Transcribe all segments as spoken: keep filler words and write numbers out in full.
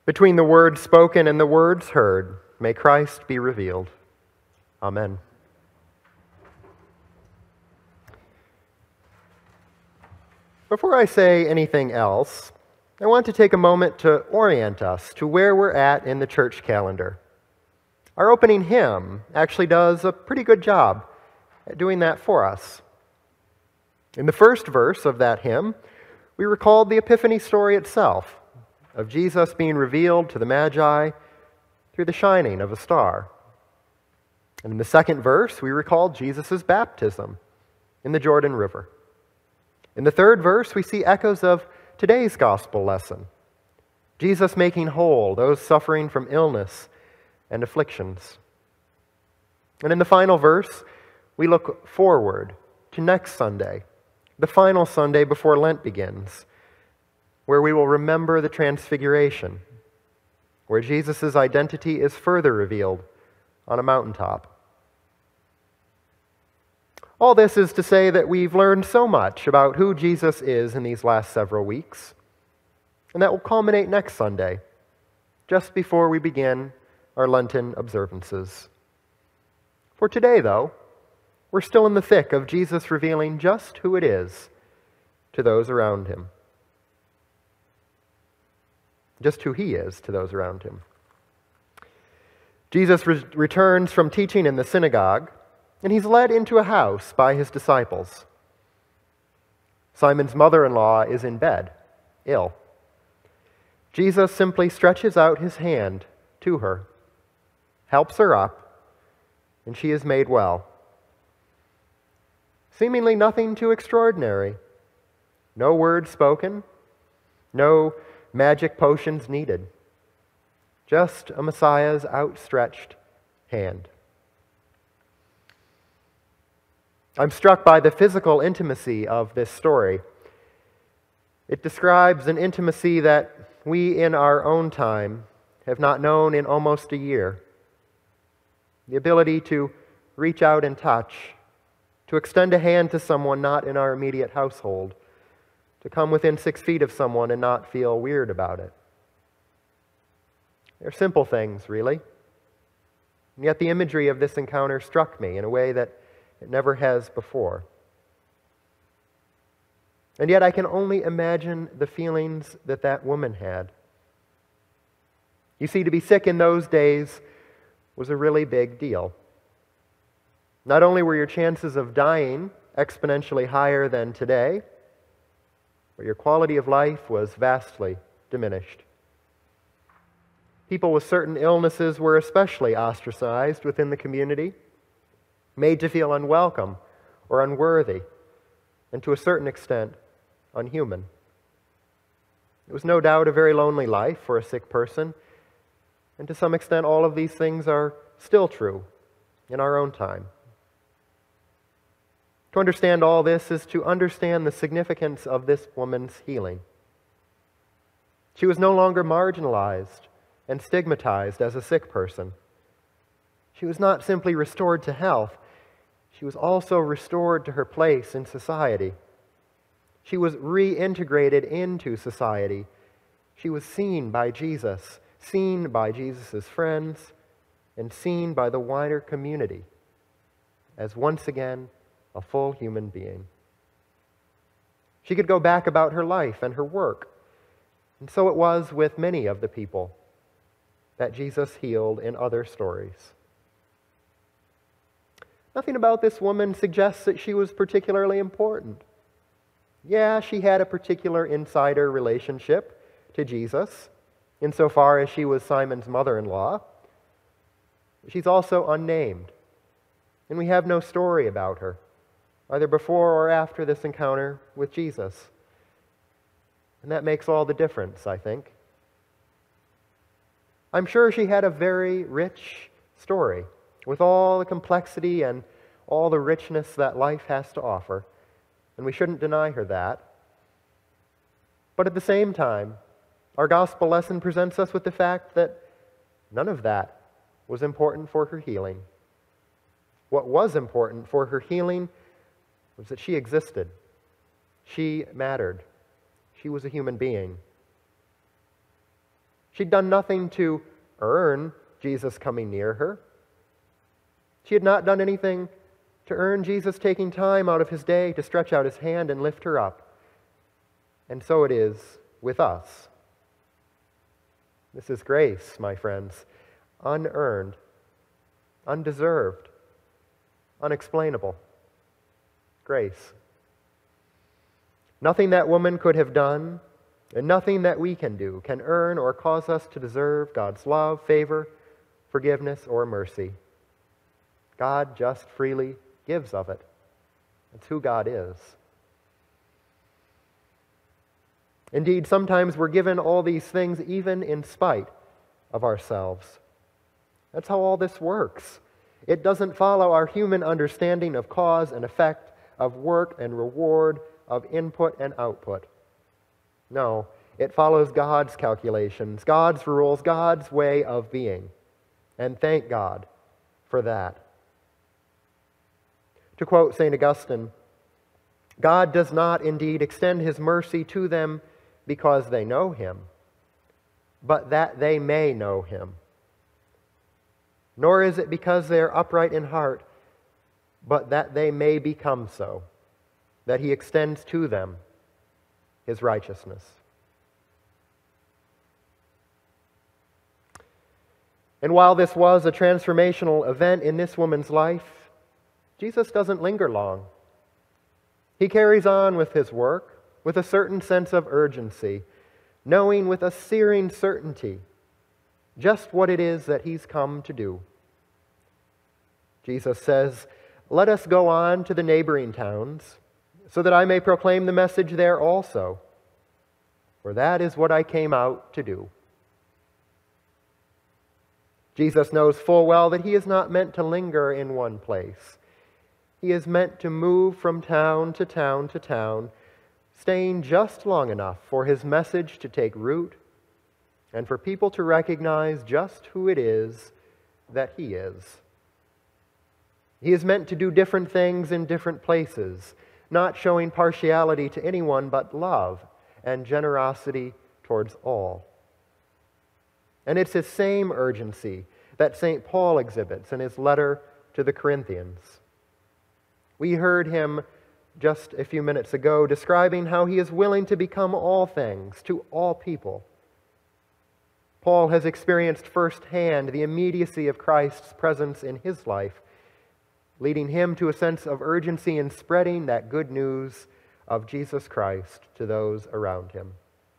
Between the words spoken and the words heard, may Christ be revealed. Amen. Before I say anything else, I want to take a moment to orient us to where we're at in the church calendar. Our opening hymn actually does a pretty good job at doing that for us. In the first verse of that hymn, we recalled the Epiphany story itself, of Jesus being revealed to the Magi through the shining of a star. And in the second verse, we recalled Jesus' baptism in the Jordan River. In the third verse, we see echoes of today's gospel lesson, Jesus making whole those suffering from illness and afflictions. And in the final verse, we look forward to next Sunday, the final Sunday before Lent begins, where we will remember the Transfiguration, where Jesus' identity is further revealed on a mountaintop. All this is to say that we've learned so much about who Jesus is in these last several weeks, and that will culminate next Sunday, just before we begin our Lenten observances. For today, though, we're still in the thick of Jesus revealing just who it is to those around him. Just who he is to those around him. Jesus re- returns from teaching in the synagogue, and he's led into a house by his disciples. Simon's mother-in-law is in bed, ill. Jesus simply stretches out his hand to her, helps her up, and she is made well. Seemingly nothing too extraordinary. No words spoken, no magic potions needed. Just a Messiah's outstretched hand. I'm struck by the physical intimacy of this story. It describes an intimacy that we in our own time have not known in almost a year. The ability to reach out and touch, to extend a hand to someone not in our immediate household, to come within six feet of someone and not feel weird about it. They're simple things, really. And yet the imagery of this encounter struck me in a way that it never has before. And yet I can only imagine the feelings that that woman had. You see, to be sick in those days was a really big deal. Not only were your chances of dying exponentially higher than today, but your quality of life was vastly diminished. People with certain illnesses were especially ostracized within the community, made to feel unwelcome or unworthy, and to a certain extent, unhuman. It was no doubt a very lonely life for a sick person, and to some extent all of these things are still true in our own time. To understand all this is to understand the significance of this woman's healing. She was no longer marginalized and stigmatized as a sick person. She was not simply restored to health, she was also restored to her place in society. She was reintegrated into society. She was seen by Jesus, seen by Jesus' friends, and seen by the wider community as once again a full human being. She could go back about her life and her work. And so it was with many of the people that Jesus healed in other stories. Nothing about this woman suggests that she was particularly important. Yeah, she had a particular insider relationship to Jesus, insofar as she was Simon's mother-in-law. She's also unnamed, and we have no story about her, either before or after this encounter with Jesus. And that makes all the difference, I think. I'm sure she had a very rich story, with all the complexity and all the richness that life has to offer, and we shouldn't deny her that. But at the same time, our gospel lesson presents us with the fact that none of that was important for her healing. What was important for her healing was that she existed. She mattered. She was a human being. She'd done nothing to earn Jesus coming near her. She had not done anything to earn Jesus taking time out of his day to stretch out his hand and lift her up. And so it is with us. This is grace, my friends, unearned, undeserved, unexplainable. Grace. Nothing that woman could have done, and nothing that we can do, can earn or cause us to deserve God's love, favor, forgiveness, or mercy. God just freely gives of it. That's who God is. Indeed, sometimes we're given all these things even in spite of ourselves. That's how all this works. It doesn't follow our human understanding of cause and effect, of work and reward, of input and output. No, it follows God's calculations, God's rules, God's way of being. And thank God for that. To quote Saint Augustine, God does not indeed extend his mercy to them because they know him, but that they may know him. Nor is it because they are upright in heart, but that they may become so, that he extends to them his righteousness. And while this was a transformational event in this woman's life, Jesus doesn't linger long. He carries on with his work with a certain sense of urgency, knowing with a searing certainty just what it is that he's come to do. Jesus says, "Let us go on to the neighboring towns, so that I may proclaim the message there also. For that is what I came out to do." Jesus knows full well that he is not meant to linger in one place. He is meant to move from town to town to town, staying just long enough for his message to take root and for people to recognize just who it is that he is. He is meant to do different things in different places, not showing partiality to anyone but love and generosity towards all. And it's his same urgency that Saint Paul exhibits in his letter to the Corinthians. We heard him just a few minutes ago describing how he is willing to become all things to all people. Paul has experienced firsthand the immediacy of Christ's presence in his life, leading him to a sense of urgency in spreading that good news of Jesus Christ to those around him.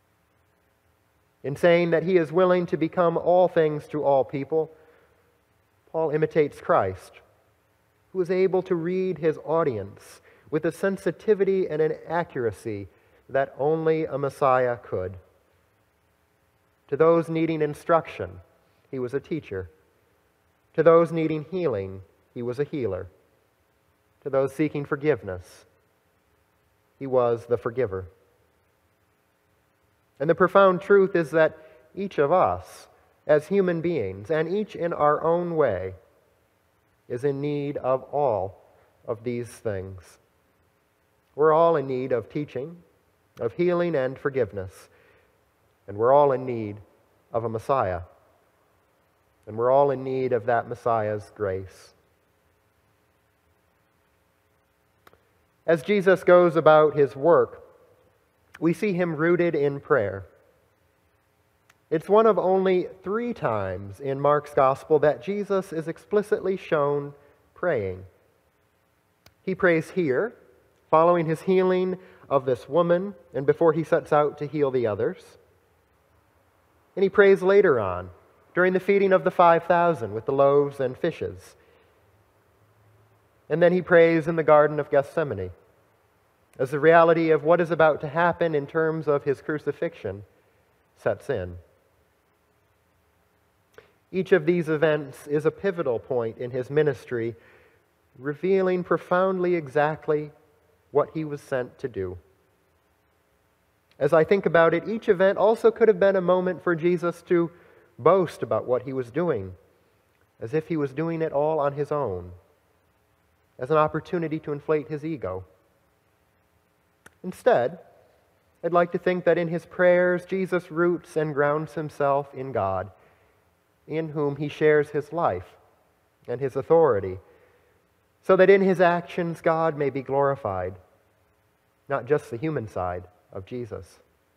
In saying that he is willing to become all things to all people, Paul imitates Christ, who is able to read his audience with a sensitivity and an accuracy that only a Messiah could. To those needing instruction, he was a teacher. To those needing healing, he was a healer. To those seeking forgiveness, he was the forgiver. And the profound truth is that each of us, as human beings, and each in our own way, is in need of all of these things. We're all in need of teaching, of healing and forgiveness. And we're all in need of a Messiah. And we're all in need of that Messiah's grace. As Jesus goes about his work, we see him rooted in prayer. It's one of only three times in Mark's Gospel that Jesus is explicitly shown praying. He prays here, following his healing of this woman, and before he sets out to heal the others. And he prays later on, during the feeding of the five thousand with the loaves and fishes. And then he prays in the Garden of Gethsemane, as the reality of what is about to happen in terms of his crucifixion sets in. Each of these events is a pivotal point in his ministry, revealing profoundly exactly what he was sent to do. As I think about it, each event also could have been a moment for Jesus to boast about what he was doing, as if he was doing it all on his own, as an opportunity to inflate his ego. Instead, I'd like to think that in his prayers, Jesus roots and grounds himself in God, in whom he shares his life and his authority, so that in his actions God may be glorified, not just the human side of Jesus.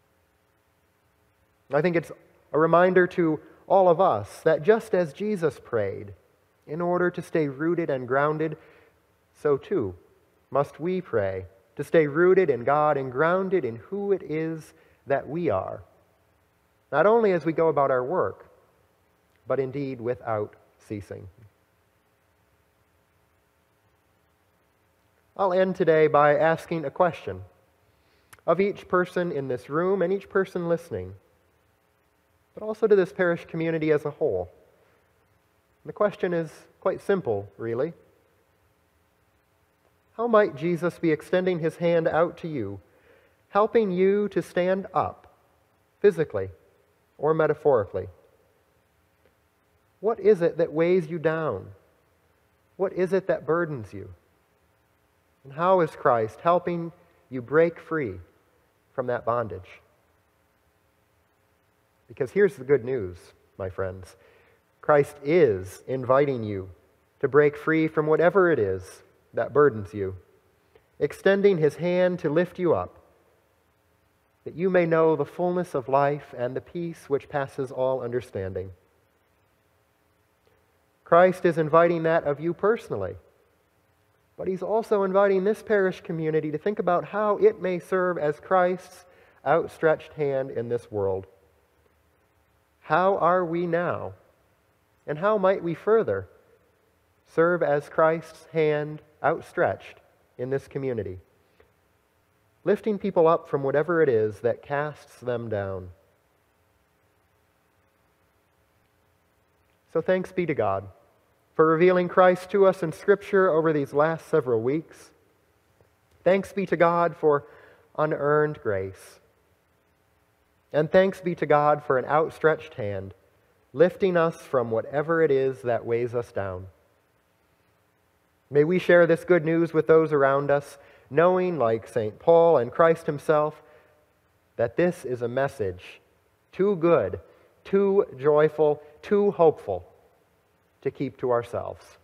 I think it's a reminder to all of us that just as Jesus prayed, in order to stay rooted and grounded, so too must we pray to stay rooted in God and grounded in who it is that we are, not only as we go about our work, but indeed without ceasing. I'll end today by asking a question of each person in this room and each person listening, but also to this parish community as a whole. The question is quite simple, really. How might Jesus be extending his hand out to you, helping you to stand up, physically or metaphorically? What is it that weighs you down? What is it that burdens you? And how is Christ helping you break free from that bondage? Because here's the good news, my friends. Christ is inviting you to break free from whatever it is that burdens you, extending his hand to lift you up, that you may know the fullness of life and the peace which passes all understanding. Christ is inviting that of you personally, but he's also inviting this parish community to think about how it may serve as Christ's outstretched hand in this world. How are we now? And how might we further serve as Christ's hand outstretched in this community, lifting people up from whatever it is that casts them down? So thanks be to God for revealing Christ to us in Scripture over these last several weeks. Thanks be to God for unearned grace. And thanks be to God for an outstretched hand, lifting us from whatever it is that weighs us down. May we share this good news with those around us, knowing, like Saint Paul and Christ himself, that this is a message too good, too joyful, too hopeful to keep to ourselves.